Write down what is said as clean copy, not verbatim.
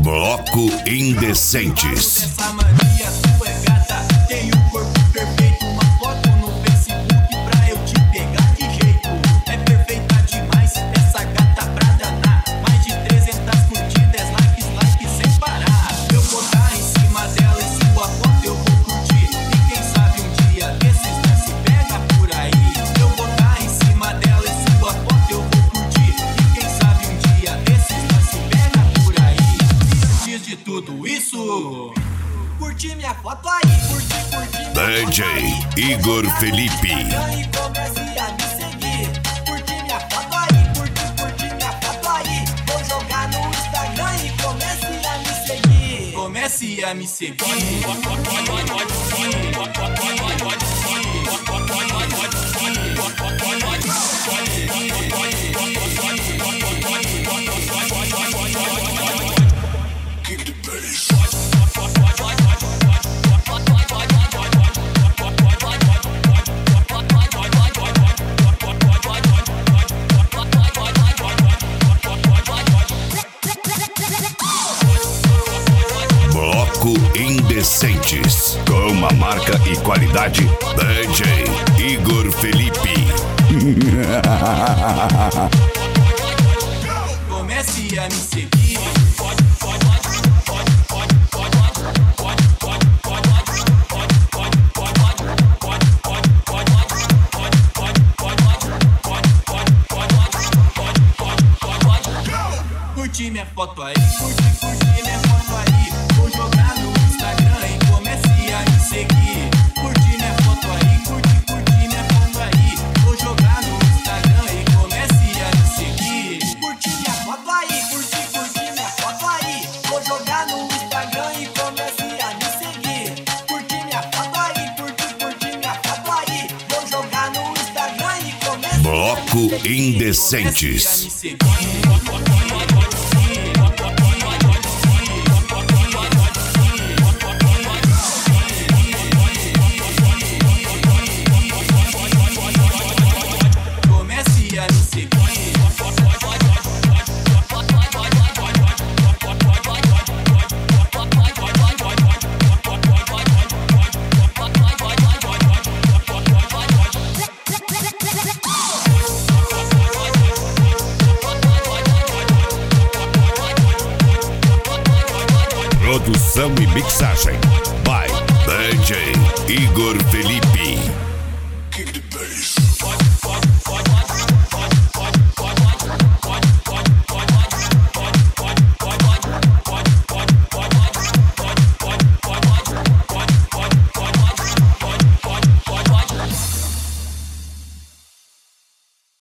Bloco Indecentes. Essa mania sua é gata, tem um corpo perfeito, uma foto no Facebook pra eu te pegar de jeito. É perfeita demais, essa gata pra danar. Mais de 300 curtidas, likes sem parar. Eu vou dar em cima dela e sua foto eu vou curtir. E quem sabe um dia desses não se pega por aí. Eu vou dar em cima dela e sua foto eu vou curtir. E quem sabe um dia desses não se pega por aí. E antes de tudo isso, curti minha foto aí, curti minha DJ foto aí. Igor Felipe. E comece a me seguir. Curti minha foto aí, curti minha foto aí. Vou jogar no Instagram e comece a me seguir. Comece a me seguir. Bloco Indecentes. Com uma marca e qualidade, DJ Igor Felipe. Comece a me seguir. Curti minha foto aí, curti minha foto aí. Vou jogar no Instagram e comece a me seguir. Curti minha foto aí, curti minha foto aí. Vou jogar no Instagram e comece a me seguir. Curti minha foto aí, curti minha foto aí. Vou jogar no Instagram e comece a me seguir. Curti minha foto aí, curti minha foto aí. Vou jogar no Instagram e comece Bloco a me seguir. Indecentes. Comece a me seguir. Comece a me seguir. Produção e mixagem by DJ Igor Felipe.